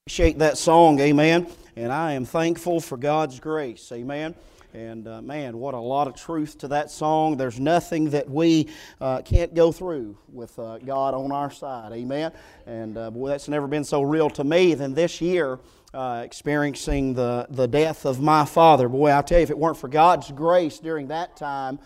Appreciate that song, amen. And I am thankful for God's grace, amen. And man, what a lot of truth to that song. There's nothing that we can't go through with God on our side, amen. And boy, that's never been so real to me than this year, experiencing the death of my father. Boy, I'll tell you, if it weren't for God's grace during that time,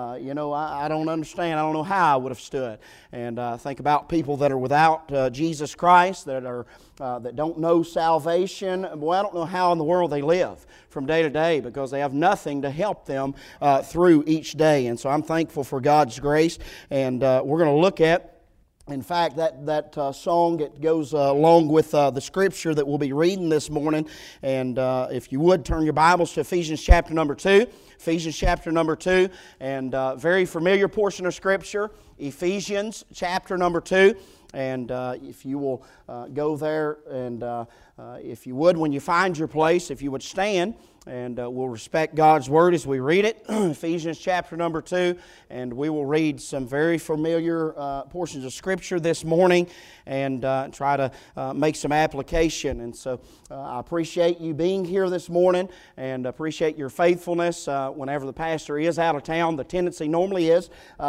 I don't understand. I don't know how I would have stood. And think about people that are without Jesus Christ, that don't know salvation. Boy, I don't know how in the world they live from day to day because they have nothing to help them through each day. And so I'm thankful for God's grace. And we're going to look at, in fact, that song, it goes along with the scripture that we'll be reading this morning. And if you would, turn your Bibles to Ephesians chapter number 2. Ephesians chapter number 2, and very familiar portion of Scripture, Ephesians chapter number 2. And if you will go there, and if you would, when you find your place, if you would stand, and we'll respect God's Word as we read it. Ephesians chapter number 2, and we will read some very familiar portions of Scripture this morning and try to make some application. And so I appreciate you being here this morning and appreciate your faithfulness. Whenever the pastor is out of town, the tendency normally is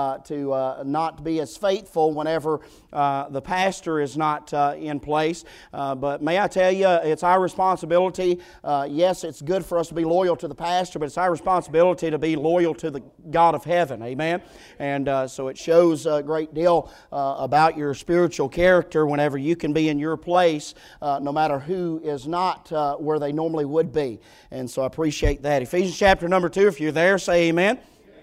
to not be as faithful whenever the pastor is not in place. But may I tell you, it's our responsibility. Yes, it's good for us to be loyal to the pastor, but it's our responsibility to be loyal to the God of heaven. Amen? And so it shows a great deal about your spiritual character whenever you can be in your place, no matter who is not where they normally would be. And so I appreciate that. Ephesians chapter number 2, if you're there, say amen.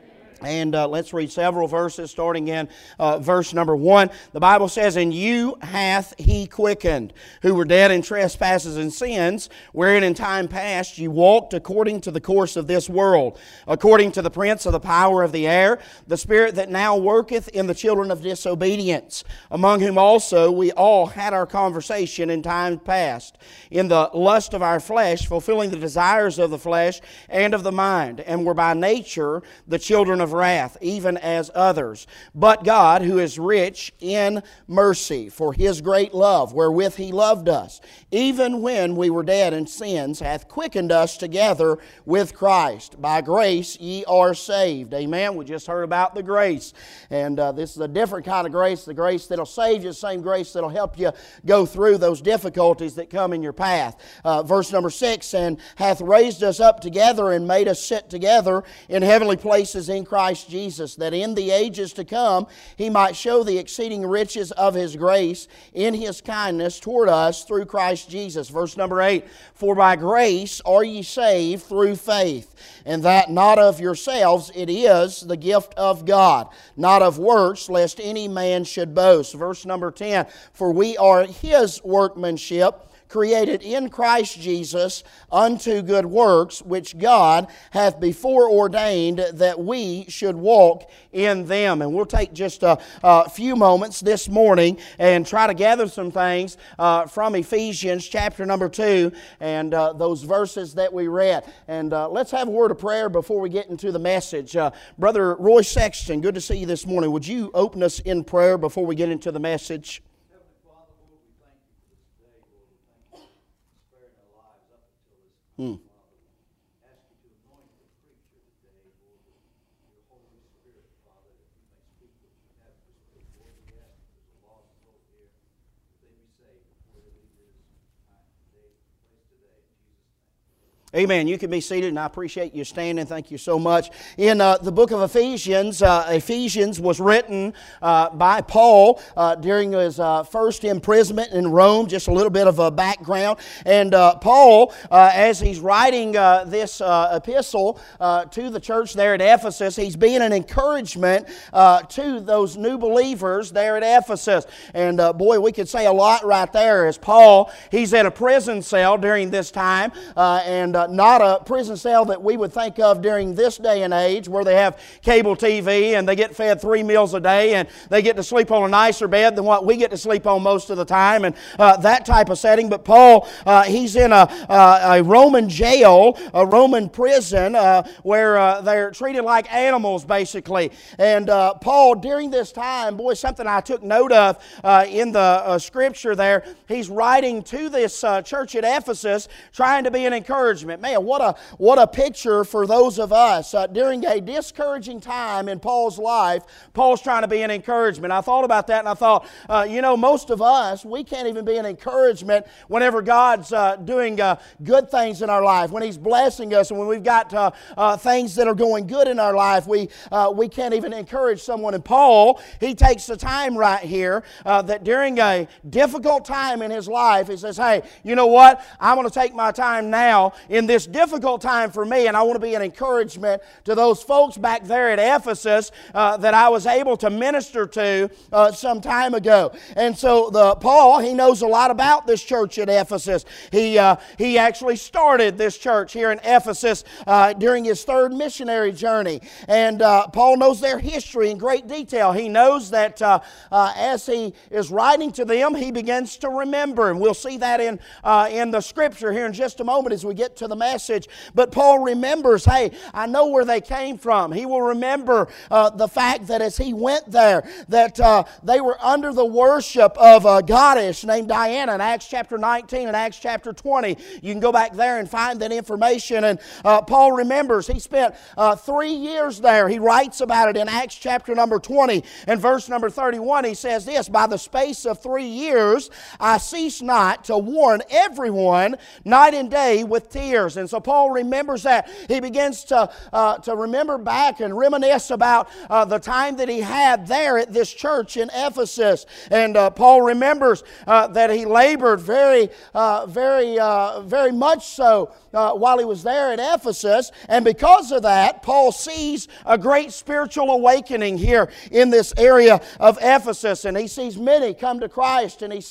And let's read several verses, starting in verse number 1. The Bible says, "And you hath He quickened, who were dead in trespasses and sins, wherein in time past you walked according to the course of this world, according to the prince of the power of the air, the spirit that now worketh in the children of disobedience, among whom also we all had our conversation in time past, in the lust of our flesh, fulfilling the desires of the flesh and of the mind, and were by nature the children of wrath, even as others. But God, who is rich in mercy, for His great love, wherewith He loved us, even when we were dead in sins, hath quickened us together with Christ. By grace ye are saved." Amen. We just heard about the grace. And this is a different kind of grace, the grace that'll save you, the same grace that'll help you go through those difficulties that come in your path. Verse number 6, "And hath raised us up together and made us sit together in heavenly places in Christ Jesus, that in the ages to come He might show the exceeding riches of His grace in His kindness toward us through Christ Jesus." Verse number 8, "For by grace are ye saved through faith, and that not of yourselves, it is the gift of God, not of works, lest any man should boast." Verse number 10, "For we are His workmanship, created in Christ Jesus unto good works, which God hath before ordained that we should walk in them." And we'll take just a few moments this morning and try to gather some things from Ephesians chapter number 2 and those verses that we read. And let's have a word of prayer before we get into the message. Brother Roy Sexton, good to see you this morning. Would you open us in prayer before we get into the message? Ask you to anoint the preacher today, Lord, with your Holy Spirit, Father, that you may speak what you have to speak. Lord, we ask that there's a lost soul here, that they be saved before they leave this place today. In Jesus' name. Amen. You can be seated, and I appreciate you standing. Thank you so much. In the book of Ephesians, Ephesians was written by Paul during his first imprisonment in Rome. Just a little bit of a background. And Paul, as he's writing this epistle to the church there at Ephesus, he's being an encouragement to those new believers there at Ephesus. And boy, we could say a lot right there. As Paul, he's in a prison cell during this time, and not a prison cell that we would think of during this day and age where they have cable TV and they get fed 3 meals a day and they get to sleep on a nicer bed than what we get to sleep on most of the time, and that type of setting. But Paul, he's in a Roman jail, a Roman prison, where they're treated like animals, basically. And Paul, during this time, boy, something I took note of in the Scripture there, he's writing to this church at Ephesus, trying to be an encouragement. Man, what a picture for those of us. During a discouraging time in Paul's life, Paul's trying to be an encouragement. I thought about that and I thought, most of us, we can't even be an encouragement whenever God's doing good things in our life, when He's blessing us, and when we've got things that are going good in our life, we can't even encourage someone. And Paul, he takes the time right here that during a difficult time in his life, he says, hey, you know what? I'm going to take my time now in this difficult time for me, and I want to be an encouragement to those folks back there at Ephesus that I was able to minister to some time ago. And so Paul, he knows a lot about this church at Ephesus. He actually started this church here in Ephesus during his third missionary journey. And Paul knows their history in great detail. He knows that as he is writing to them, he begins to remember. And we'll see that in the Scripture here in just a moment as we get to the message. But Paul remembers, hey, I know where they came from. He will remember the fact that as he went there, that they were under the worship of a goddess named Diana in Acts chapter 19 and Acts chapter 20. You can go back there and find that information. And Paul remembers he spent 3 years there. He writes about it in Acts chapter number 20 and verse number 31. He says this, by the space of 3 years I cease not to warn everyone night and day with tears. And so Paul remembers that. He begins to remember back and reminisce about the time that he had there at this church in Ephesus. And Paul remembers that he labored very much so while he was there at Ephesus. And because of that, Paul sees a great spiritual awakening here in this area of Ephesus. And he sees many come to Christ. And he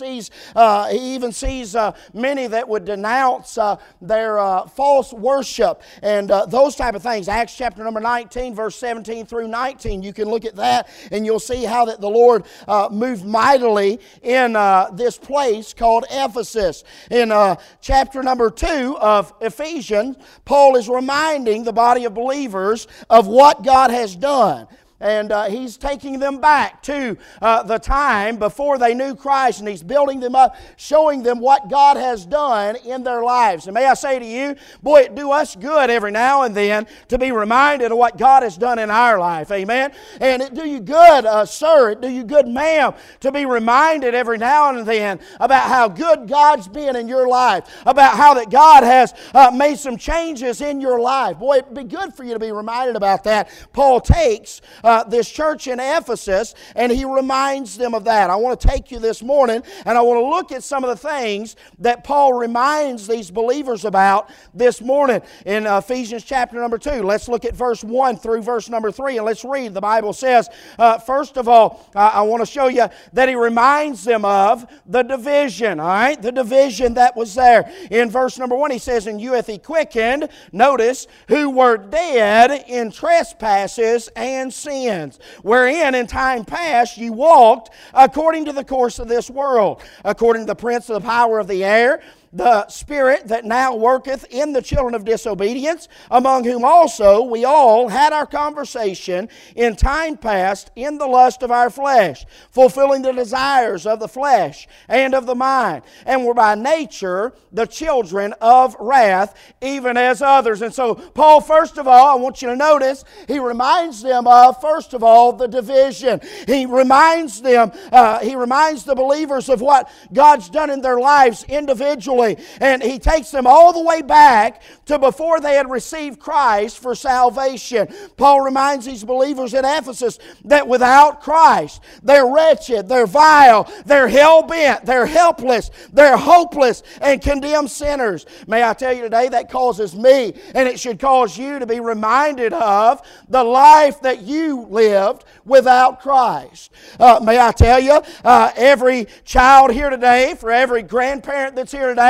even sees many that would denounce their false worship and those type of things. Acts chapter number 19, verse 17 through 19. You can look at that and you'll see how that the Lord moved mightily in this place called Ephesus. In chapter number 2 of Ephesians, Paul is reminding the body of believers of what God has done. And he's taking them back to the time before they knew Christ, and he's building them up, showing them what God has done in their lives. And may I say to you, boy, it do us good every now and then to be reminded of what God has done in our life. Amen? And it do you good, sir, it do you good, ma'am, to be reminded every now and then about how good God's been in your life, about how that God has made some changes in your life. Boy, it'd be good for you to be reminded about that. Paul takes this church in Ephesus, and he reminds them of that. I want to take you this morning, and I want to look at some of the things that Paul reminds these believers about this morning in Ephesians chapter number 2. Let's look at verse 1 through verse number 3, and let's read. The Bible says, first of all, I want to show you that he reminds them of the division, all right? The division that was there. In verse number 1, he says, and you hath he quickened, notice, who were dead in trespasses and sins, wherein in time past ye walked according to the course of this world, according to the prince of the power of the air, the spirit that now worketh in the children of disobedience, among whom also we all had our conversation in time past in the lust of our flesh, fulfilling the desires of the flesh and of the mind, and were by nature the children of wrath, even as others. And so Paul, first of all, I want you to notice, he reminds them of, first of all, the division. He reminds them, he reminds the believers of what God's done in their lives individually. And he takes them all the way back to before they had received Christ for salvation. Paul reminds these believers at Ephesus that without Christ, they're wretched, they're vile, they're hell-bent, they're helpless, they're hopeless and condemned sinners. May I tell you today, that causes me, and it should cause you to be reminded of the life that you lived without Christ. May I tell you, every child here today, for every grandparent that's here today,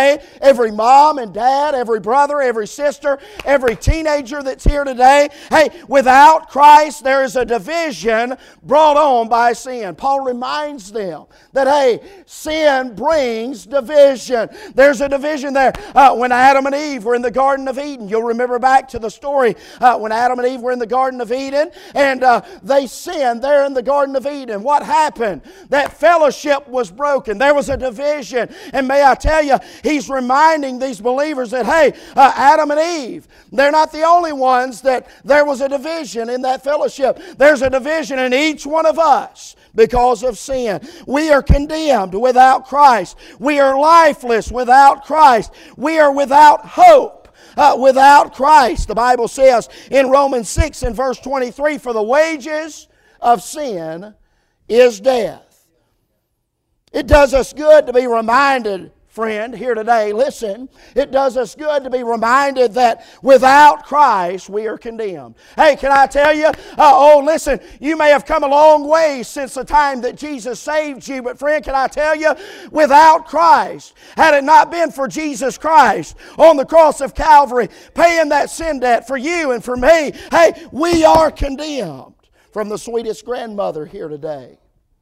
today, every mom and dad, every brother, every sister, every teenager that's here today, hey, without Christ there is a division brought on by sin. Paul reminds them that, hey, sin brings division. There's a division there. When Adam and Eve were in the Garden of Eden, you'll remember back to the story when Adam and Eve were in the Garden of Eden and they sinned there in the Garden of Eden. What happened? That fellowship was broken. There was a division. And may I tell you, he's reminding these believers that, hey, Adam and Eve, they're not the only ones that there was a division in that fellowship. There's a division in each one of us because of sin. We are condemned without Christ. We are lifeless without Christ. We are without hope without Christ. The Bible says in Romans 6 and verse 23, for the wages of sin is death. It does us good to be reminded, friend, here today, listen, it does us good to be reminded that without Christ we are condemned. Hey, can I tell you, listen, you may have come a long way since the time that Jesus saved you, but friend, can I tell you, without Christ, had it not been for Jesus Christ on the cross of Calvary, paying that sin debt for you and for me, hey, we are condemned. From the sweetest grandmother here today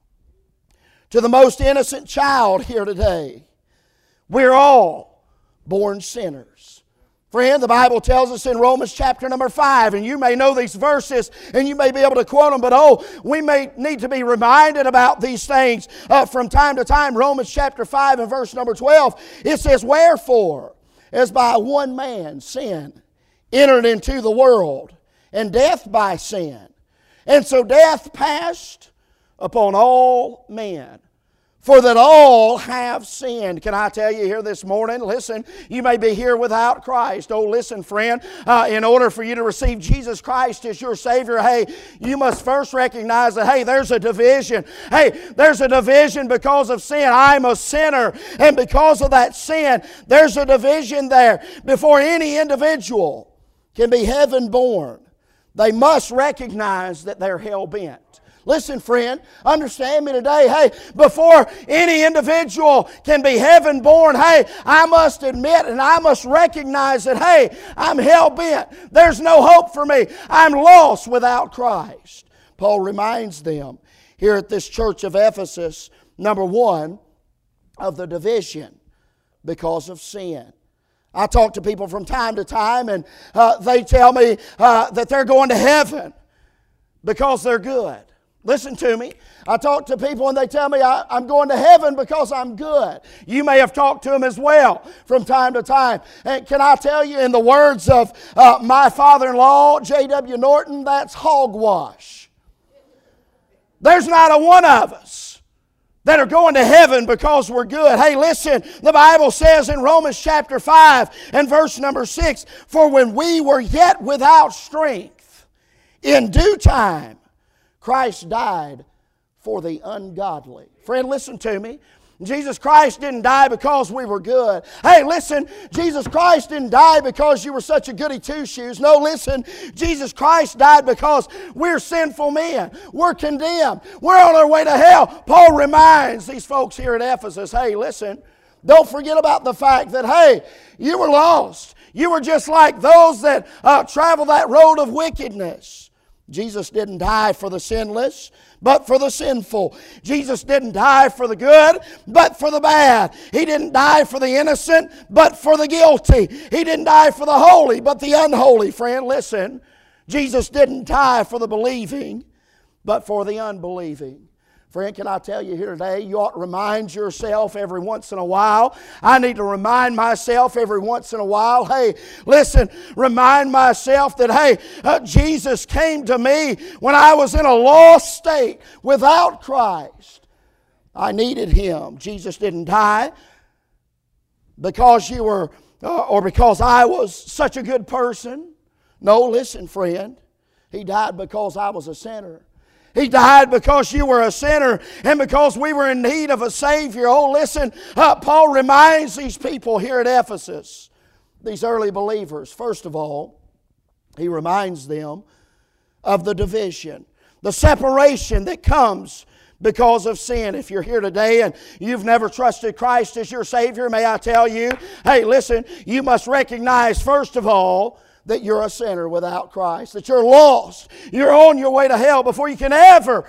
to the most innocent child here today, we're all born sinners. Friend, the Bible tells us in Romans chapter number 5, and you may know these verses and you may be able to quote them, but we may need to be reminded about these things from time to time. Romans chapter 5 and verse number 12, it says, wherefore, as by one man sin entered into the world, and death by sin, and so death passed upon all men, for that all have sinned. Can I tell you here this morning, listen, you may be here without Christ. Oh, listen, friend, in order for you to receive Jesus Christ as your Savior, hey, you must first recognize that, hey, there's a division. Hey, there's a division because of sin. I'm a sinner, and because of that sin, there's a division there. Before any individual can be heaven born, they must recognize that they're hell-bent. Listen, friend, understand me today. Hey, before any individual can be heaven born, hey, I must admit and I must recognize that, hey, I'm hell-bent. There's no hope for me. I'm lost without Christ. Paul reminds them here at this church of Ephesus, number one, of the division because of sin. I talk to people from time to time and they tell me that they're going to heaven because they're good. Listen to me. I talk to people and they tell me I'm going to heaven because I'm good. You may have talked to them as well from time to time. And can I tell you, in the words of my father-in-law, J.W. Norton, that's hogwash. There's not a one of us that are going to heaven because we're good. Hey, listen, the Bible says in Romans chapter 5 and verse number 6, for when we were yet without strength, in due time, Christ died for the ungodly. Friend, listen to me. Jesus Christ didn't die because we were good. Hey, listen, Jesus Christ didn't die because you were such a goody two-shoes. No, listen, Jesus Christ died because we're sinful men. We're condemned. We're on our way to hell. Paul reminds these folks here at Ephesus, hey, listen, don't forget about the fact that, hey, you were lost. You were just like those that travel that road of wickedness. Jesus didn't die for the sinless, but for the sinful. Jesus didn't die for the good, but for the bad. He didn't die for the innocent, but for the guilty. He didn't die for the holy, but the unholy. Friend, listen. Jesus didn't die for the believing, but for the unbelieving. Friend, can I tell you here today, you ought to remind yourself every once in a while. I need to remind myself every once in a while. Hey, listen, remind myself that, hey, Jesus came to me when I was in a lost state without Christ. I needed Him. Jesus didn't die because you were, or because I was such a good person. No, listen, friend. He died because I was a sinner. He died because you were a sinner and because we were in need of a Savior. Oh, listen, Paul reminds these people here at Ephesus, these early believers, first of all, he reminds them of the division, the separation that comes because of sin. If you're here today and you've never trusted Christ as your Savior, may I tell you, hey, listen, you must recognize, first of all, that you're a sinner without Christ, that you're lost. You're on your way to hell before you can ever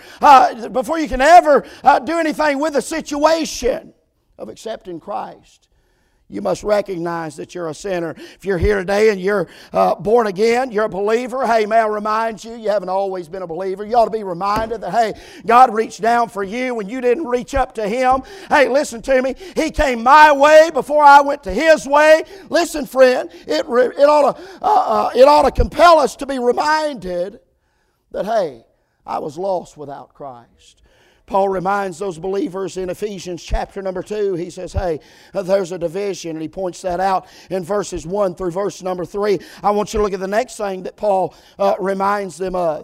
do anything with the situation of accepting Christ. You must recognize that you're a sinner. If you're here today and you're born again, you're a believer, hey, may I remind you, you haven't always been a believer. You ought to be reminded that, hey, God reached down for you when you didn't reach up to Him. Hey, listen to me. He came my way before I went to His way. Listen, friend, it ought to compel us to be reminded that, hey, I was lost without Christ. Paul reminds those believers in Ephesians chapter number 2, he says, hey, there's a division, and he points that out in verses 1 through verse number 3. I want you to look at the next thing that Paul reminds them of.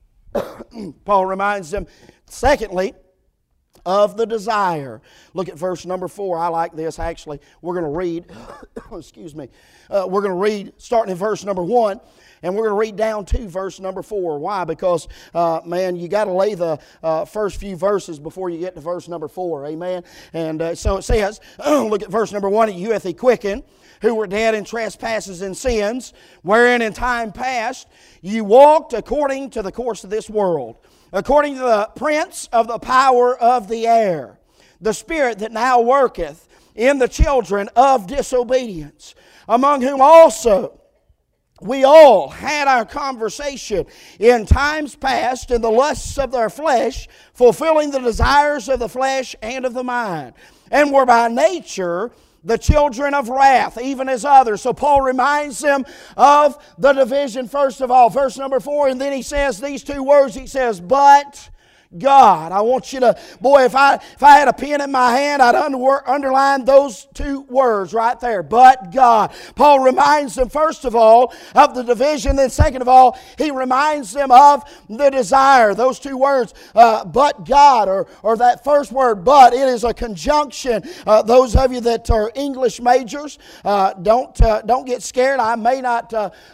Paul reminds them, secondly, of the desire. Look at verse number 4. I like this, actually. We're going to read, excuse me, we're going to read starting in verse number 1. And we're going to read down to verse number 4. Why? Because, man, you got to lay the first few verses before you get to verse number 4. Amen? And so it says, look at verse number 1. You hath He quickened, who were dead in trespasses and sins, wherein in time past you walked according to the course of this world, according to the prince of the power of the air, the spirit that now worketh in the children of disobedience, among whom also we all had our conversation in times past in the lusts of their flesh, fulfilling the desires of the flesh and of the mind, and were by nature the children of wrath, even as others. So Paul reminds them of the division first of all. Verse number 4, and then he says these two words. He says, but God. I want you to, boy, if I had a pen in my hand, I'd underline those two words right there. But God. Paul reminds them, first of all, of the division. Then second of all, he reminds them of the desire. Those two words, but God, or that first word, but, it is a conjunction. Those of you that are English majors, don't get scared. I may not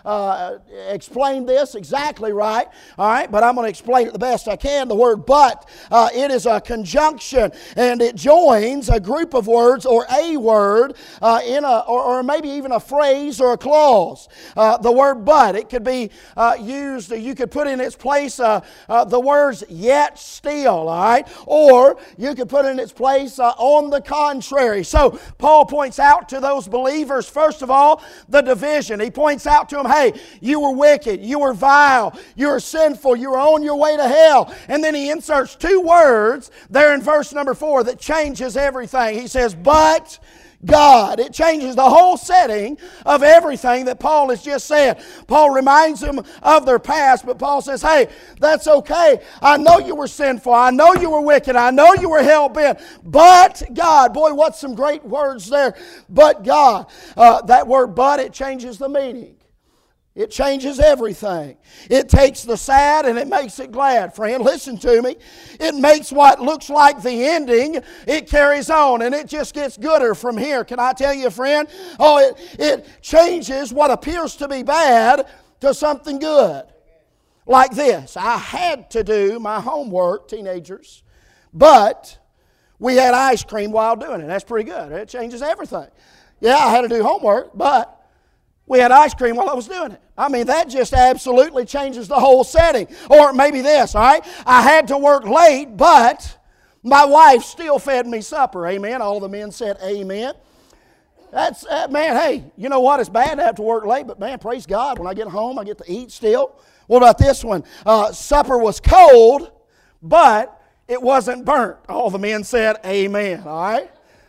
explain this exactly right, all right, but I'm going to explain it the best I can. The word but, it is a conjunction, and it joins a group of words or a word or maybe even a phrase or a clause. The word but, it could be used, you could put in its place the words yet still, all right? Or you could put in its place on the contrary. So Paul points out to those believers, first of all, the division. He points out to them, hey, you were wicked, you were vile, you were sinful, you were on your way to hell. And then he inserts two words there in verse number 4 that changes everything. He says, but God. It changes the whole setting of everything that Paul has just said. Paul reminds them of their past, but Paul says, hey, that's okay. I know you were sinful. I know you were wicked. I know you were hell-bent. But God. Boy, what's some great words there. But God. That word but, it changes the meaning. It changes everything. It takes the sad and it makes it glad. Friend, listen to me. It makes what looks like the ending, it carries on, and it just gets gooder from here. Can I tell you, friend? Oh, it changes what appears to be bad to something good. Like this. I had to do my homework, teenagers, but we had ice cream while doing it. That's pretty good. It changes everything. Yeah, I had to do homework, but we had ice cream while I was doing it. I mean, that just absolutely changes the whole setting. Or maybe this, all right? I had to work late, but my wife still fed me supper. Amen. All the men said amen. That's, man, hey, you know what? It's bad to have to work late, but man, praise God. When I get home, I get to eat still. What about this one? Supper was cold, but it wasn't burnt. All the men said amen, all right?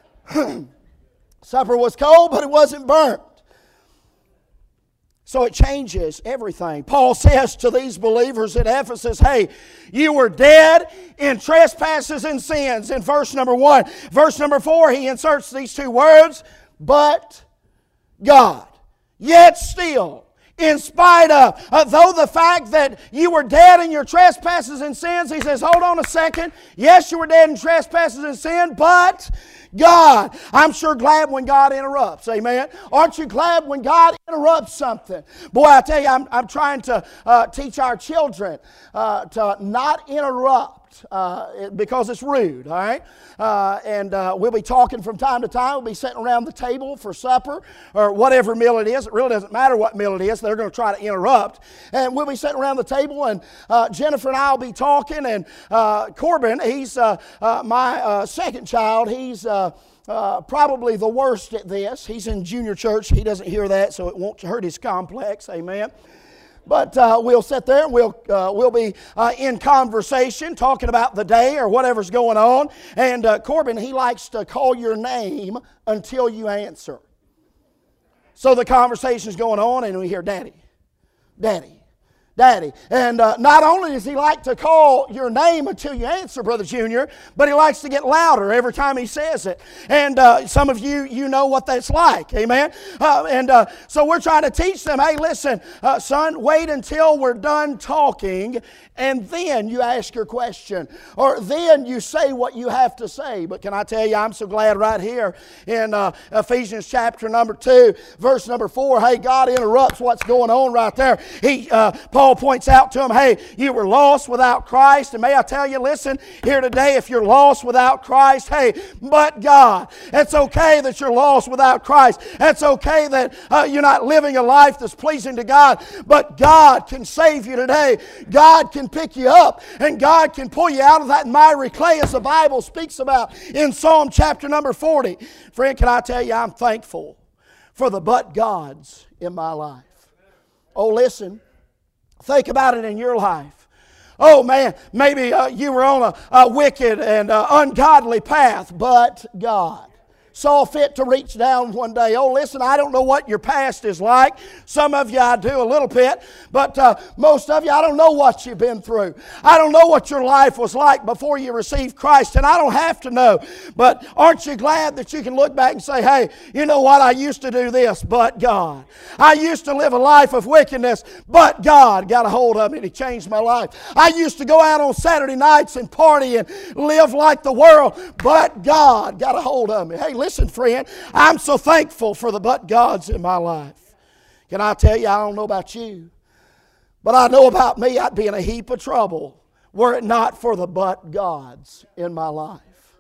Supper was cold, but it wasn't burnt. So it changes everything. Paul says to these believers at Ephesus, hey, you were dead in trespasses and sins in verse number 1. Verse number 4, he inserts these two words, but God. Yet still, in spite of, though the fact that you were dead in your trespasses and sins, he says, hold on a second. Yes, you were dead in trespasses and sin, but God. I'm sure glad when God interrupts. Amen. Aren't you glad when God interrupts something? Boy, I tell you, I'm trying to teach our children to not interrupt because it's rude, all right? And we'll be talking from time to time. We'll be sitting around the table for supper or whatever meal it is. It really doesn't matter what meal it is. They're going to try to interrupt. And we'll be sitting around the table, and Jennifer and I will be talking. And Corbin, he's my second child. He's probably the worst at this. He's in junior church. He doesn't hear that, so it won't hurt his complex. Amen. But we'll sit there and we'll be in conversation talking about the day or whatever's going on. And Corbin, he likes to call your name until you answer. So the conversation's going on and we hear, Daddy, Daddy, Daddy. And not only does he like to call your name until you answer, Brother Junior, but he likes to get louder every time he says it. And some of you know what that's like. Amen? So we're trying to teach them, hey, listen, son, wait until we're done talking, and then you ask your question. Or then you say what you have to say. But can I tell you, I'm so glad right here in Ephesians chapter number 2, verse number 4, hey, God interrupts what's going on right there. Paul points out to him, hey, you were lost without Christ. And may I tell you, listen, here today, if you're lost without Christ, hey, but God. It's okay that you're lost without Christ. It's okay that you're not living a life that's pleasing to God. But God can save you today. God can pick you up. And God can pull you out of that miry clay, as the Bible speaks about in Psalm chapter number 40. Friend, can I tell you, I'm thankful for the but gods in my life. Oh, listen. Think about it in your life. Oh man, maybe you were on a wicked and ungodly path, but God saw fit to reach down one day. Oh, listen, I don't know what your past is like. Some of you I do a little bit, but most of you, I don't know what you've been through. I don't know what your life was like before you received Christ, and I don't have to know. But aren't you glad that you can look back and say, hey, you know what? I used to do this, but God. I used to live a life of wickedness, but God got a hold of me and He changed my life. I used to go out on Saturday nights and party and live like the world, but God got a hold of me. Hey, listen, friend, I'm so thankful for the but gods in my life. Can I tell you, I don't know about you, but I know about me, I'd be in a heap of trouble were it not for the but gods in my life.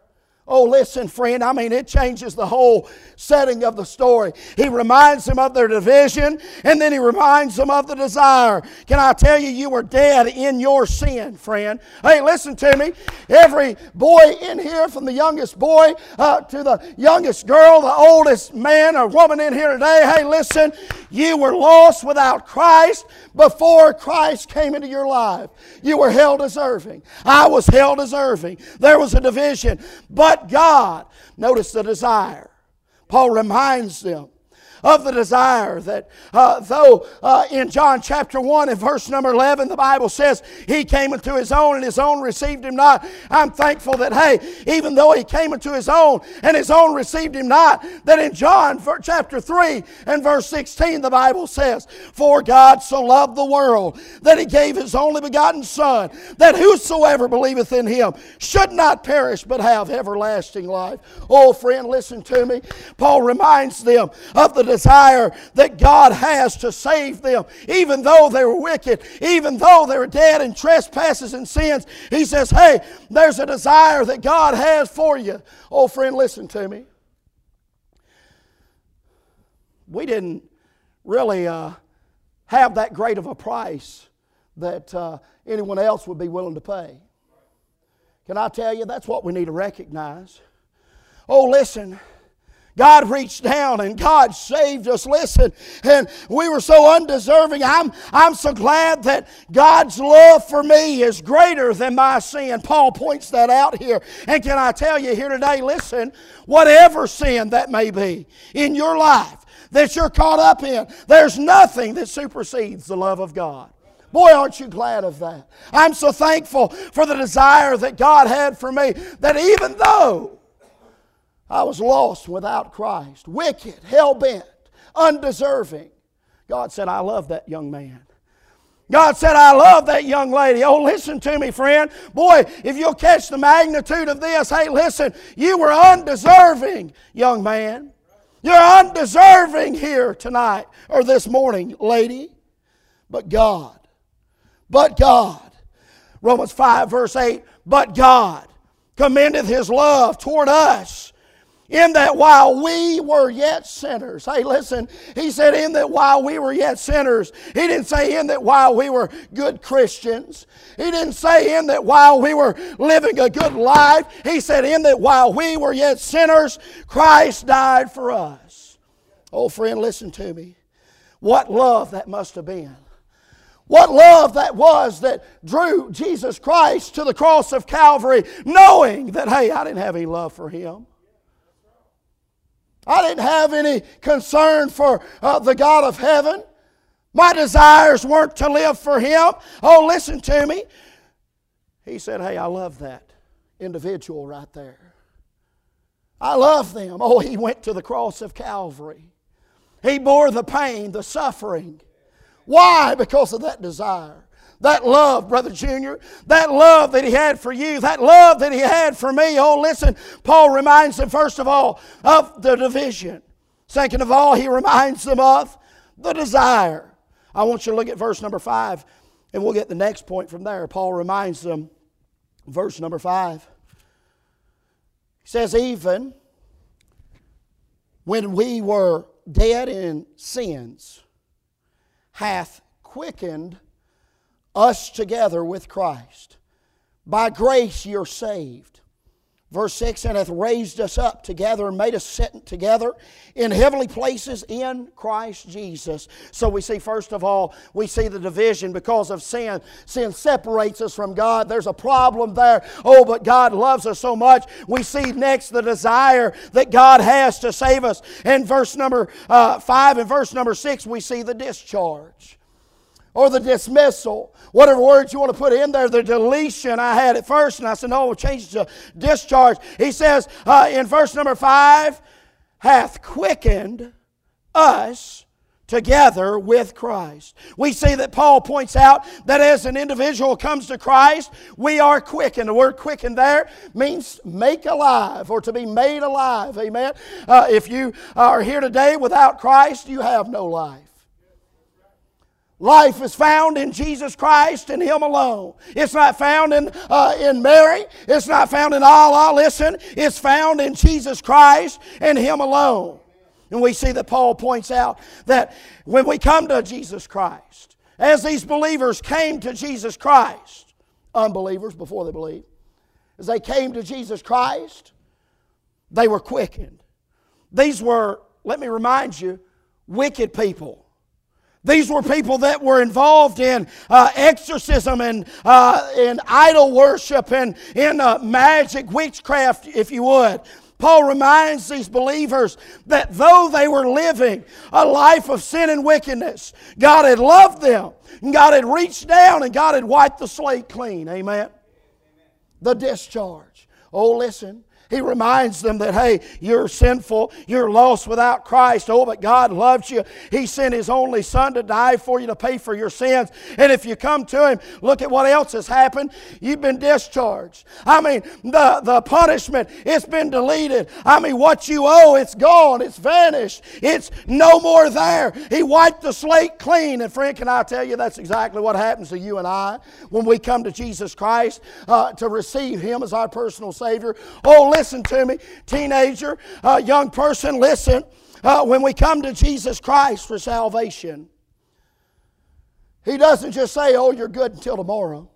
Oh, listen, friend, I mean, it changes the whole setting of the story. He reminds them of their division, and then He reminds them of the desire. Can I tell you, you were dead in your sin, friend. Hey, listen to me. Every boy in here, from the youngest boy to the youngest girl, the oldest man or woman in here today, hey, listen, you were lost without Christ before Christ came into your life. You were hell deserving. I was hell deserving. There was a division. But God, notice the desire. Paul reminds them of the desire that though in John chapter 1 and verse number 11 the Bible says He came into His own and His own received Him not. I'm thankful that, hey, even though He came into His own and His own received Him not, that in John chapter 3 and verse 16 the Bible says, for God so loved the world that He gave His only begotten Son, that whosoever believeth in Him should not perish but have everlasting life. Oh, friend, listen to me. Paul reminds them of the desire that God has to save them, even though they were wicked, even though they were dead in trespasses and sins. He says, hey, there's a desire that God has for you. Oh, friend, listen to me. We didn't really have that great of a price that anyone else would be willing to pay. Can I tell you, that's what we need to recognize. Oh, listen. God reached down and God saved us. Listen, and we were so undeserving. I'm so glad that God's love for me is greater than my sin. Paul points that out here. And can I tell you here today, listen, whatever sin that may be in your life that you're caught up in, there's nothing that supersedes the love of God. Boy, aren't you glad of that? I'm so thankful for the desire that God had for me, that even though I was lost without Christ, wicked, hell-bent, undeserving, God said, I love that young man. God said, I love that young lady. Oh, listen to me, friend. Boy, if you'll catch the magnitude of this, hey, listen, you were undeserving, young man. You're undeserving here tonight or this morning, lady. But God. Romans 5 verse 8, But God commendeth His love toward us, in that while we were yet sinners. Hey, listen, He said in that while we were yet sinners. He didn't say in that while we were good Christians. He didn't say in that while we were living a good life. He said in that while we were yet sinners, Christ died for us. Oh, friend, listen to me. What love that must have been. What love that was that drew Jesus Christ to the cross of Calvary, knowing that, hey, I didn't have any love for Him. I didn't have any concern for the God of heaven. My desires weren't to live for Him. Oh, listen to me. He said, hey, I love that individual right there. I love them. Oh, He went to the cross of Calvary. He bore the pain, the suffering. Why? Because of that desire. That love, Brother Junior, that love that He had for you, that love that He had for me. Oh, listen, Paul reminds them, first of all, of the division. Second of all, he reminds them of the desire. I want you to look at verse number 5, and we'll get the next point from there. Paul reminds them, verse number 5. He says, even when we were dead in sins, hath quickened us together with Christ. By grace you're saved. Verse 6, and hath raised us up together and made us sit together in heavenly places in Christ Jesus. So we see, first of all, we see the division because of sin. Sin separates us from God. There's a problem there. Oh, but God loves us so much. We see next the desire that God has to save us. In verse number 5 and verse number 6, we see the discharge. Or the dismissal, whatever words you want to put in there, the deletion I had at first, and I said, no, we'll change it to discharge. He says in verse number 5, hath quickened us together with Christ. We see that Paul points out that as an individual comes to Christ, we are quickened. The word quickened there means make alive or to be made alive. Amen. If you are here today without Christ, you have no life. Life is found in Jesus Christ and Him alone. It's not found in Mary. It's not found in Allah. Listen, it's found in Jesus Christ and Him alone. And we see that Paul points out that when we come to Jesus Christ, as these believers came to Jesus Christ, unbelievers before they believed, as they came to Jesus Christ, they were quickened. These were, let me remind you, wicked people. These were people that were involved in exorcism and in idol worship and in magic, witchcraft, if you would. Paul reminds these believers that though they were living a life of sin and wickedness, God had loved them, and God had reached down, and God had wiped the slate clean. Amen? The discharge. Oh, listen. He reminds them that, hey, you're sinful, you're lost without Christ. Oh, but God loves you. He sent His only Son to die for you, to pay for your sins. And if you come to Him, look at what else has happened. You've been discharged. I mean, the punishment, it's been deleted. I mean, what you owe, it's gone. It's vanished. It's no more there. He wiped the slate clean. And friend, can I tell you, that's exactly what happens to you and I when we come to Jesus Christ to receive Him as our personal Savior. Oh, listen to me, teenager, young person, listen. When we come to Jesus Christ for salvation, He doesn't just say, oh, you're good until tomorrow.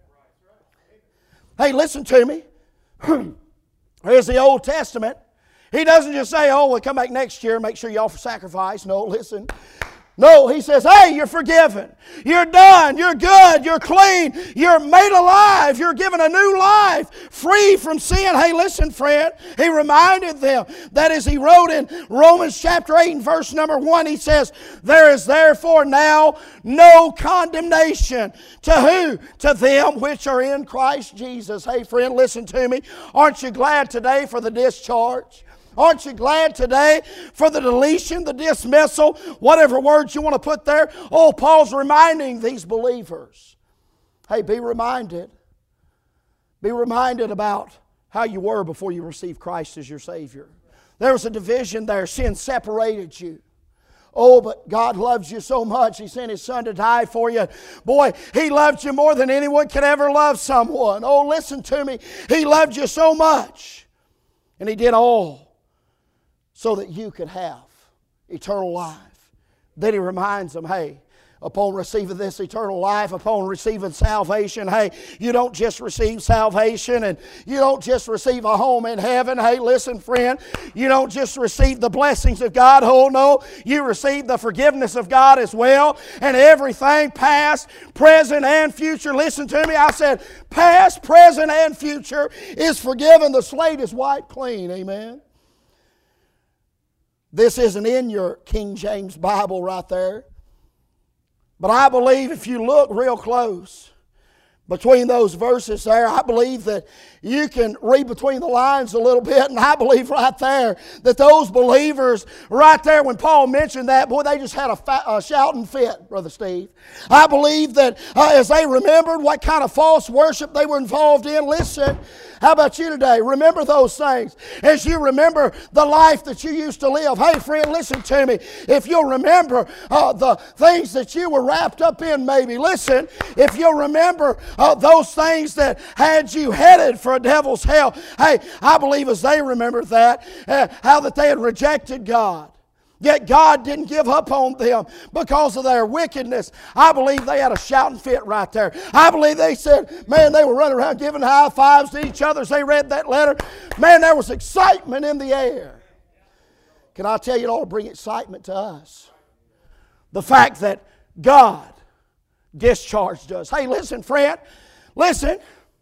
Hey, listen to me. Here's the Old Testament. He doesn't just say, oh, we'll come back next year and make sure you offer sacrifice. No, listen. No, He says, hey, you're forgiven. You're done. You're good. You're clean. You're made alive. You're given a new life, free from sin. Hey, listen, friend. He reminded them that as he wrote in Romans chapter 8 and verse number 1, he says, there is therefore now no condemnation. To who? To them which are in Christ Jesus. Hey, friend, listen to me. Aren't you glad today for the discharge? Aren't you glad today for the deletion, the dismissal, whatever words you want to put there? Oh, Paul's reminding these believers. Hey, be reminded. Be reminded about how you were before you received Christ as your Savior. There was a division there. Sin separated you. Oh, but God loves you so much. He sent His Son to die for you. Boy, He loved you more than anyone could ever love someone. Oh, listen to me. He loved you so much. And He did all so that you could have eternal life. Then He reminds them, hey, upon receiving this eternal life, upon receiving salvation, hey, you don't just receive salvation and you don't just receive a home in heaven. Hey, listen, friend, you don't just receive the blessings of God. Oh, no, you receive the forgiveness of God as well. And everything past, present, and future. Listen to me. I said past, present, and future is forgiven. The slate is wiped clean. Amen. This isn't in your King James Bible right there. But I believe if you look real close between those verses there, I believe that you can read between the lines a little bit, and I believe right there that those believers right there, when Paul mentioned that, boy, they just had a shouting fit, Brother Steve. I believe that as they remembered what kind of false worship they were involved in, listen, how about you today? Remember those things. As you remember the life that you used to live. Hey, friend, listen to me. If you'll remember the things that you were wrapped up in, maybe. Listen, if you'll remember those things that had you headed for a devil's hell. Hey, I believe as they remembered that, how that they had rejected God. Yet God didn't give up on them because of their wickedness. I believe they had a shouting fit right there. I believe they said, man, they were running around giving high fives to each other as they read that letter. Man, there was excitement in the air. Can I tell you, it ought to bring excitement to us. The fact that God discharged us. Hey, listen, friend. Listen.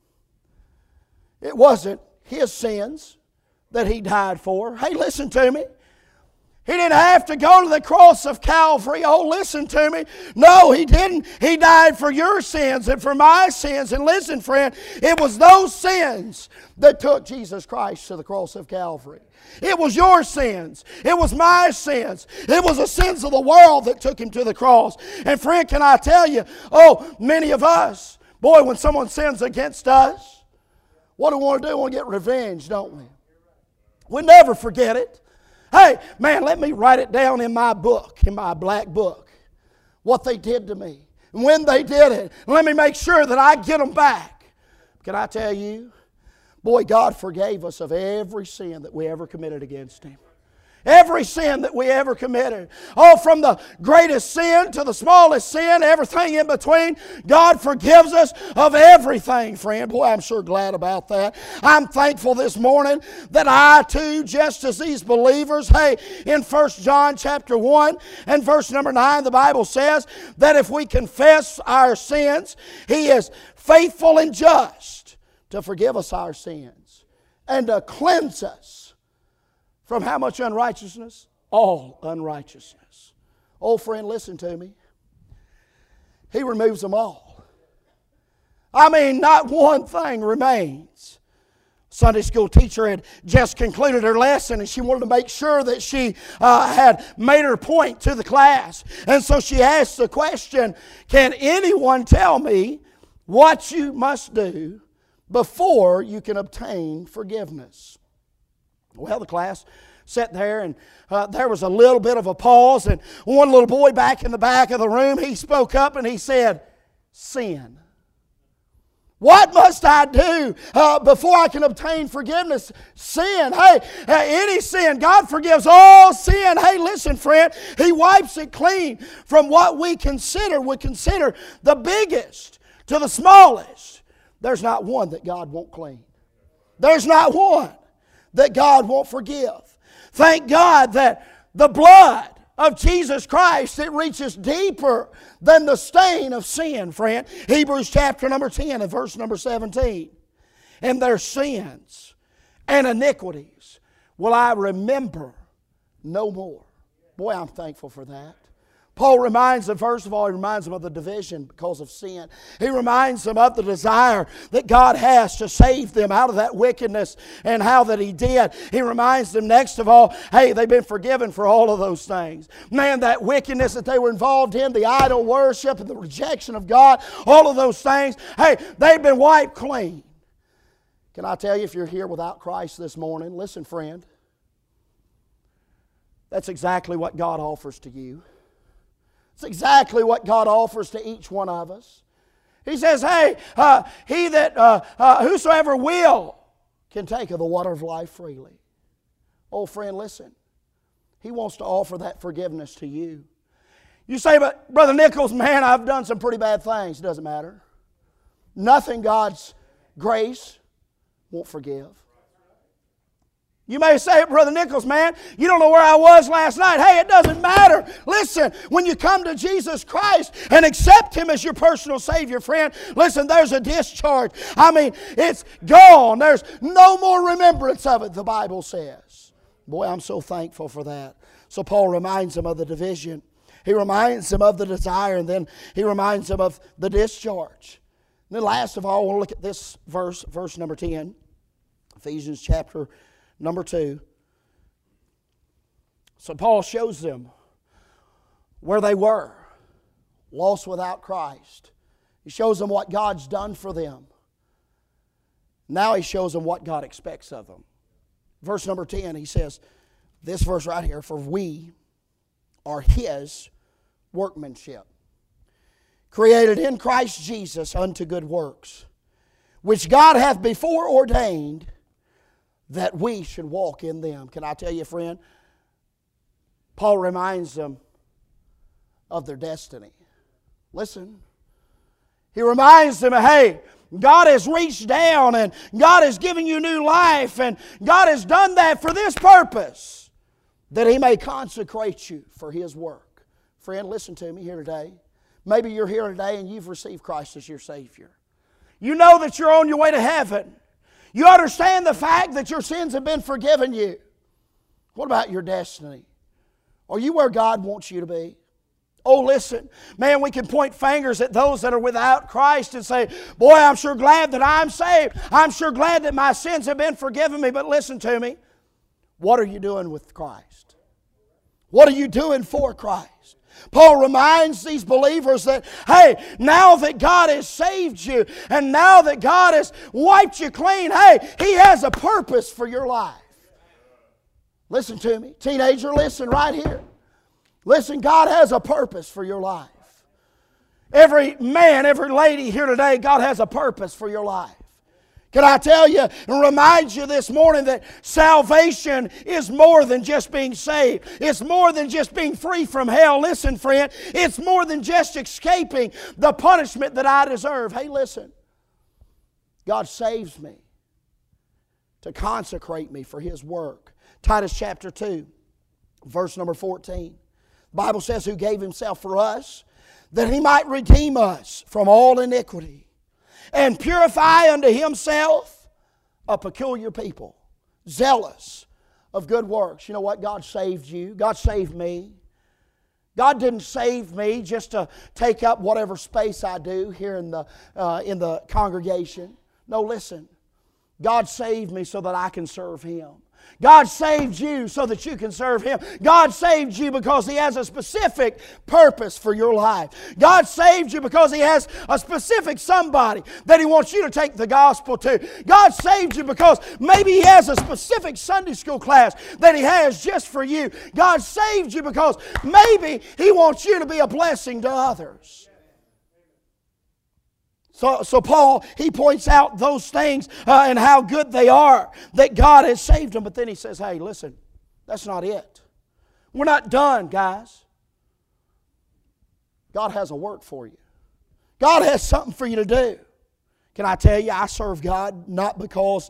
It wasn't His sins that He died for. Hey, listen to me. He didn't have to go to the cross of Calvary. Oh, listen to me. No, He didn't. He died for your sins and for my sins. And listen, friend, it was those sins that took Jesus Christ to the cross of Calvary. It was your sins. It was my sins. It was the sins of the world that took Him to the cross. And friend, can I tell you, oh, many of us, boy, when someone sins against us, what do we want to do? We want to get revenge, don't we? We never forget it. Hey, man, let me write it down in my book, in my black book, what they did to me. And when they did it, let me make sure that I get them back. Can I tell you? Boy, God forgave us of every sin that we ever committed against Him. Every sin that we ever committed. Oh, from the greatest sin to the smallest sin, everything in between. God forgives us of everything, friend. Boy, I'm sure glad about that. I'm thankful this morning that I too, just as these believers, hey, in 1 John chapter 1 and verse number 9, the Bible says that if we confess our sins, He is faithful and just to forgive us our sins and to cleanse us from how much unrighteousness? All unrighteousness. Oh, friend, listen to me. He removes them all. I mean, not one thing remains. Sunday school teacher had just concluded her lesson and she wanted to make sure that she had made her point to the class. And so she asked the question, can anyone tell me what you must do before you can obtain forgiveness? Well, the class sat there and there was a little bit of a pause, and one little boy back in the back of the room, he spoke up and he said, sin. What must I do before I can obtain forgiveness? Sin. Hey, any sin. God forgives all sin. Hey, listen, friend. He wipes it clean from what we would consider the biggest to the smallest. There's not one that God won't clean. There's not one that God won't forgive. Thank God that the blood of Jesus Christ, it reaches deeper than the stain of sin, friend. Hebrews chapter number 10 and verse number 17. And their sins and iniquities will I remember no more. Boy, I'm thankful for that. Paul reminds them, first of all, he reminds them of the division because of sin. He reminds them of the desire that God has to save them out of that wickedness and how that He did. He reminds them, next of all, hey, they've been forgiven for all of those things. Man, that wickedness that they were involved in, the idol worship and the rejection of God, all of those things, hey, they've been wiped clean. Can I tell you, if you're here without Christ this morning, listen, friend, That's exactly what God offers to you. It's exactly what God offers to each one of us. He says, hey, he that whosoever will can take of the water of life freely. Oh, friend, listen. He wants to offer that forgiveness to you. You say, but Brother Nichols, man, I've done some pretty bad things. It doesn't matter. Nothing God's grace won't forgive. You may say, Brother Nichols, man, you don't know where I was last night. Hey, it doesn't matter. Listen, when you come to Jesus Christ and accept Him as your personal Savior, friend, listen, there's a discharge. I mean, it's gone. There's no more remembrance of it, the Bible says. Boy, I'm so thankful for that. So Paul reminds him of the division. He reminds him of the desire, and then he reminds him of the discharge. And then last of all, we'll look at this verse, verse number 10, Ephesians chapter number 2. So Paul shows them where they were, lost without Christ. He shows them what God's done for them. Now he shows them what God expects of them. Verse number 10, he says, this verse right here, for we are His workmanship, created in Christ Jesus unto good works, which God hath before ordained that we should walk in them. Can I tell you, friend, Paul reminds them of their destiny. Listen, he reminds them, hey, God has reached down and God has given you new life, and God has done that for this purpose, that He may consecrate you for His work. Friend, listen to me here today. Maybe you're here today and you've received Christ as your Savior. You know that you're on your way to heaven. You understand the fact that your sins have been forgiven you. What about your destiny? Are you where God wants you to be? Oh, listen, man, we can point fingers at those that are without Christ and say, boy, I'm sure glad that I'm saved. I'm sure glad that my sins have been forgiven me. But listen to me. What are you doing with Christ? What are you doing for Christ? Paul reminds these believers that, hey, now that God has saved you and now that God has wiped you clean, hey, He has a purpose for your life. Listen to me. Teenager, listen right here. Listen, God has a purpose for your life. Every man, every lady here today, God has a purpose for your life. Can I tell you and remind you this morning that salvation is more than just being saved. It's more than just being free from hell. Listen, friend, it's more than just escaping the punishment that I deserve. Hey, listen, God saves me to consecrate me for His work. Titus chapter 2, verse number 14. The Bible says, who gave Himself for us, that He might redeem us from all iniquity, and purify unto Himself a peculiar people, zealous of good works. You know what? God saved you. God saved me. God didn't save me just to take up whatever space I do here in the congregation. No, listen. God saved me so that I can serve Him. God saved you so that you can serve Him. God saved you because He has a specific purpose for your life. God saved you because He has a specific somebody that He wants you to take the gospel to. God saved you because maybe He has a specific Sunday school class that He has just for you. God saved you because maybe He wants you to be a blessing to others. So Paul, he points out those things and how good they are, that God has saved them. But then he says, hey, listen, that's not it. We're not done, guys. God has a work for you. God has something for you to do. Can I tell you, I serve God not because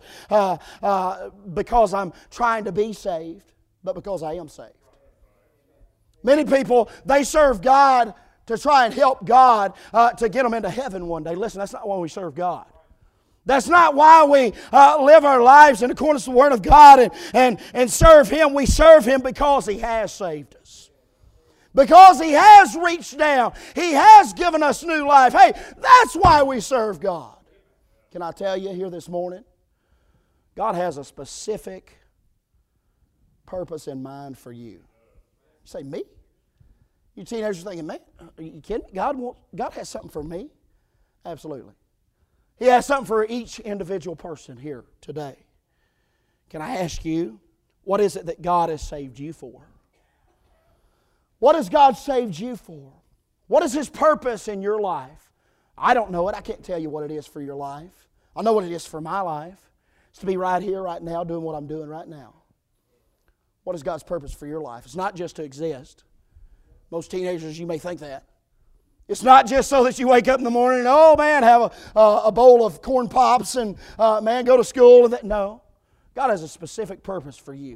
I'm trying to be saved, but because I am saved. Many people, they serve God to try and help God to get them into heaven one day. Listen, that's not why we serve God. That's not why we live our lives in accordance with the Word of God and serve Him. We serve Him because He has saved us. Because He has reached down. He has given us new life. Hey, that's why we serve God. Can I tell you here this morning? God has a specific purpose in mind for you. You say, me? You teenagers are thinking, man, are you kidding? God has something for me? Absolutely. He has something for each individual person here today. Can I ask you, what is it that God has saved you for? What has God saved you for? What is His purpose in your life? I don't know it. I can't tell you what it is for your life. I know what it is for my life. It's to be right here, right now, doing what I'm doing right now. What is God's purpose for your life? It's not just to exist. Most teenagers, you may think that. It's not just so that you wake up in the morning and, oh man, have a bowl of corn pops and, man, go to school. And that. No. God has a specific purpose for you.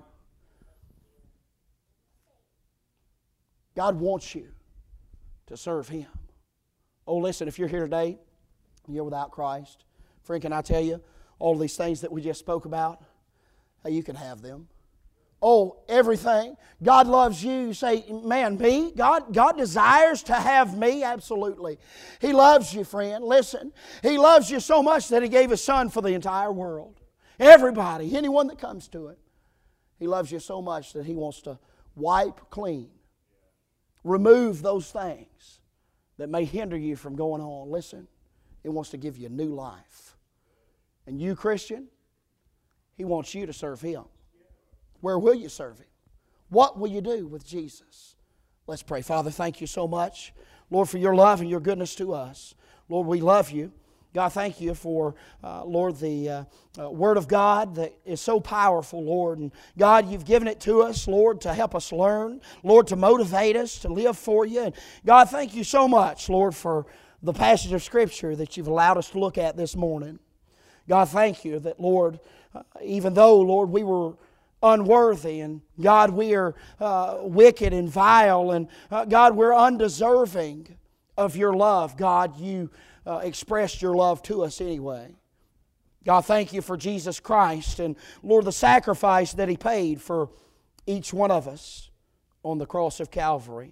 God wants you to serve Him. Oh, listen, if you're here today and you're without Christ, friend, can I tell you, all of these things that we just spoke about, hey, you can have them. Oh, everything. God loves you. You say, man, me? God desires to have me? Absolutely. He loves you, friend. Listen, He loves you so much that He gave His Son for the entire world. Everybody, anyone that comes to Him. He loves you so much that He wants to wipe clean. Remove those things that may hinder you from going on. Listen, He wants to give you a new life. And you, Christian, He wants you to serve Him. Where will you serve Him? What will you do with Jesus? Let's pray. Father, thank You so much, Lord, for Your love and Your goodness to us. Lord, we love You. God, thank You for, Lord, the Word of God that is so powerful, Lord. And God, You've given it to us, Lord, to help us learn, Lord, to motivate us to live for You. And God, thank You so much, Lord, for the passage of Scripture that You've allowed us to look at this morning. God, thank You that, Lord, even though, Lord, we were unworthy, and God, we are wicked and vile, and God, we're undeserving of Your love. God, You expressed Your love to us anyway. God, thank You for Jesus Christ and, Lord, the sacrifice that He paid for each one of us on the cross of Calvary.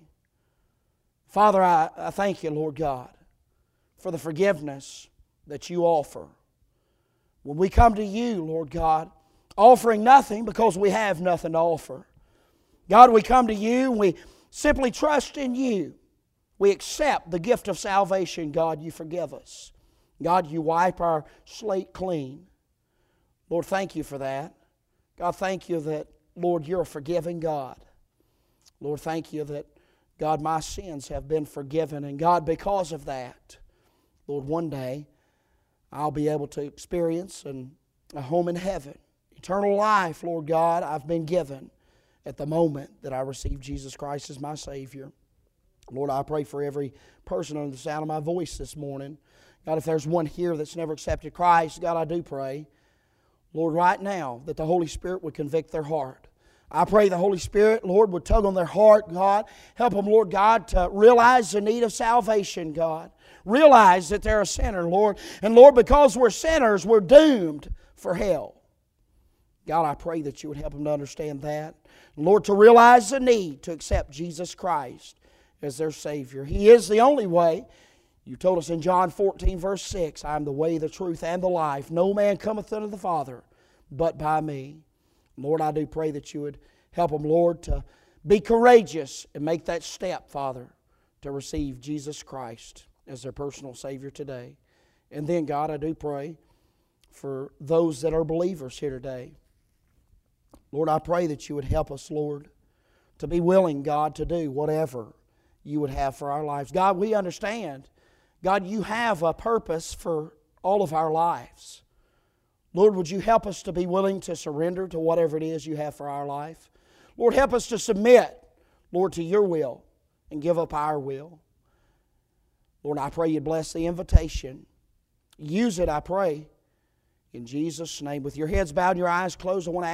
Father, I thank You, Lord God, for the forgiveness that You offer. When we come to You, Lord God, offering nothing because we have nothing to offer. God, we come to You and we simply trust in You. We accept the gift of salvation. God, You forgive us. God, You wipe our slate clean. Lord, thank You for that. God, thank You that, Lord, You're a forgiving God. Lord, thank You that, God, my sins have been forgiven. And God, because of that, Lord, one day I'll be able to experience a home in heaven. Eternal life, Lord God, I've been given at the moment that I received Jesus Christ as my Savior. Lord, I pray for every person under the sound of my voice this morning. God, if there's one here that's never accepted Christ, God, I do pray, Lord, right now that the Holy Spirit would convict their heart. I pray the Holy Spirit, Lord, would tug on their heart, God. Help them, Lord God, to realize the need of salvation, God. Realize that they're a sinner, Lord. And Lord, because we're sinners, we're doomed for hell. God, I pray that You would help them to understand that. Lord, to realize the need to accept Jesus Christ as their Savior. He is the only way. You told us in John 14, verse 6, I am the way, the truth, and the life. No man cometh unto the Father but by Me. Lord, I do pray that You would help them, Lord, to be courageous and make that step, Father, to receive Jesus Christ as their personal Savior today. And then, God, I do pray for those that are believers here today. Lord, I pray that You would help us, Lord, to be willing, God, to do whatever You would have for our lives. God, we understand, God, You have a purpose for all of our lives. Lord, would You help us to be willing to surrender to whatever it is You have for our life? Lord, help us to submit, Lord, to Your will and give up our will. Lord, I pray You'd bless the invitation. Use it, I pray, in Jesus' name. With your heads bowed and your eyes closed, I want to